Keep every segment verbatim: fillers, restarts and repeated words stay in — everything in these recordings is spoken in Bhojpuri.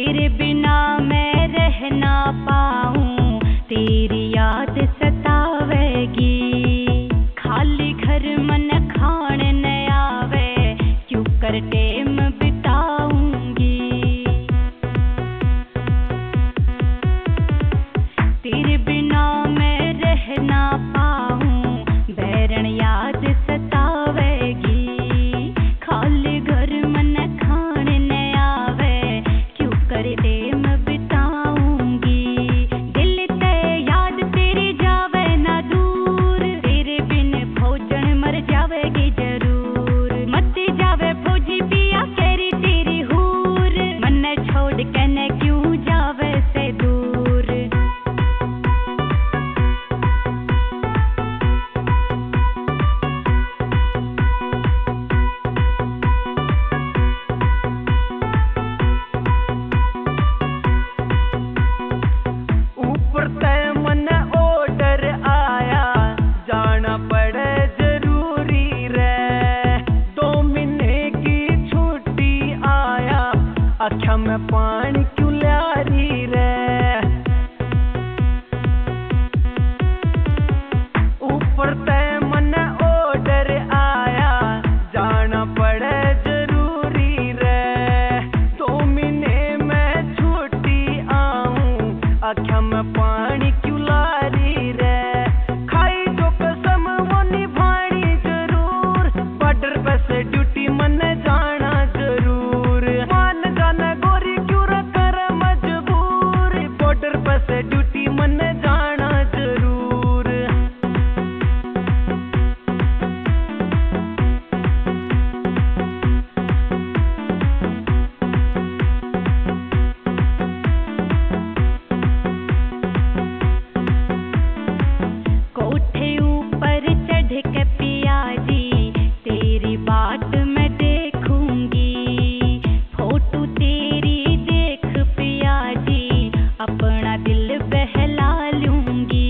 तेरे बिना मैं रह ना पाऊं, तेरी याद सतावेगी। खाली घर मन खान न आवे, क्यों कर टेम बिताऊंगी। तेरे बिना मैं रह ना पाऊं, बैरन याद सतावेगी। खाली घर मन खान न आवे, क्यों कर टेम बिताऊंगी। दिल ते याद तेरी जावे ना दूर, तेरे बिन भोजन मर जावेगी जरूर। मत जावे फौजी पिया केरी तेरी हूर, मन छोड़ के न क्यों जावे से दूर। ऊपर तय मन ऑर्डर आया, जाना पड़े जरूरी रे। दो महीने की छुट्टी आया, आँखों में पानी क्यों ल्यारी रे। ऊपर तय मन ऑर्डर आया, जाना पड़े जरूरी रे। दो महीने में छुट्टी आऊं, आँखों में पानी क्यों लारी रे। खाई जो कसम वो निभानी जरूर, बॉर्डर पे से ड्यूटी मन जाना जरूर। मान जाना गोरी क्यों कर मजबूर, बॉर्डर पे से ड्यूटी मन जाना जरूर। कोठे ऊपर चढ़ के पिया जी, तेरी बाट मैं देखूंगी। फोटो तेरी देख पिया जी, अपना दिल बहला लूंगी।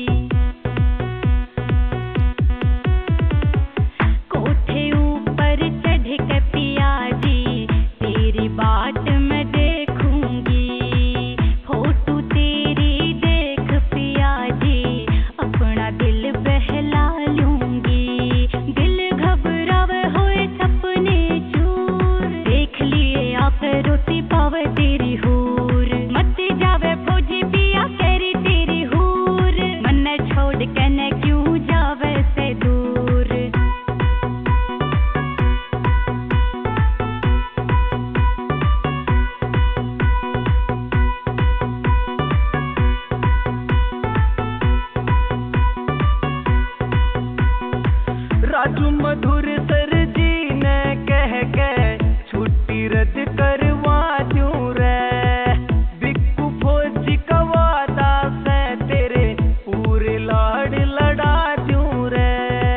कोठे ऊपर चढ़ के पिया जी, तेरी बाट मैं देखूंगी। फोटो तेरी देख पिया जी, अपना दिल बहला लूंगी। दिल घबरावे होए सपने चूर, देख लिए आप रोती पावे तेरी हूर। मत जावे फौजी पिया केरी तेरी हूर, मन छोड़ के न क्यों जावे से दूर। राजू मधुर सर जी ने कह के छुट्टी रद्द करवा दूं रे। बिक्कू फौजी का वादा से तेरे पूरे लाड लड़ा दूं रे।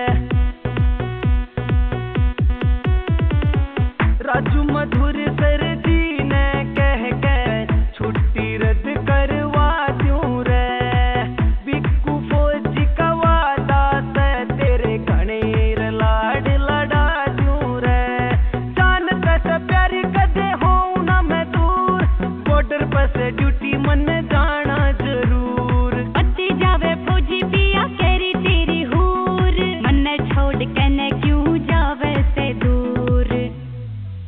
राजू मधुर सर जी ने कह के छुट्टी रद्द करवा दूं रे। बिक्कू फौजी का वादा से तेरे घनेर लाड लड़ा दूं रे। जान कैसे प्यारी कदे हो ना मैं दूर, बॉर्डर पर से ड्यूटी मन जाना